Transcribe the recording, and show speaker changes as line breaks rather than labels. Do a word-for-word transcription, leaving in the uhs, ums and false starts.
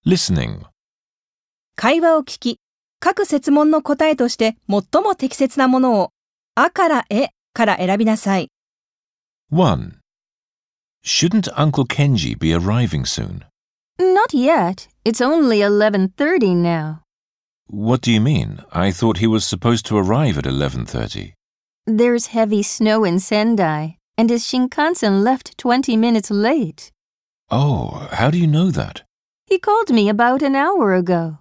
Listening.
会話を聞き、各設問の答えとして最も適切なものを、あからえから選びなさい。
one. Shouldn't Uncle Kenji be arriving soon?
Not yet. It's only eleven thirty now.
What do you mean? I thought he was supposed to arrive at eleven thirty.
There's heavy snow in Sendai, and his Shinkansen left twenty minutes late.
Oh, how do you know that?
He called me about an hour ago.